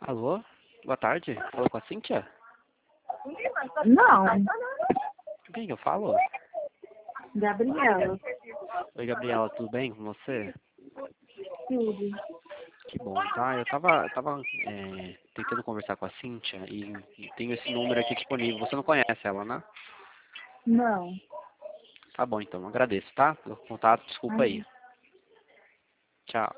Alô? Boa tarde. Falou com a Cíntia? Não, Com quem que eu falo? Gabriela. Oi, Gabriela, tudo bem com você? Tudo. Que bom, tá? Eu tava tentando conversar com a Cíntia e tenho esse número aqui disponível. Você não conhece ela, né? Não. Tá bom, então. Agradeço, tá? Pelo contato, desculpa aí. Ai, Tchau.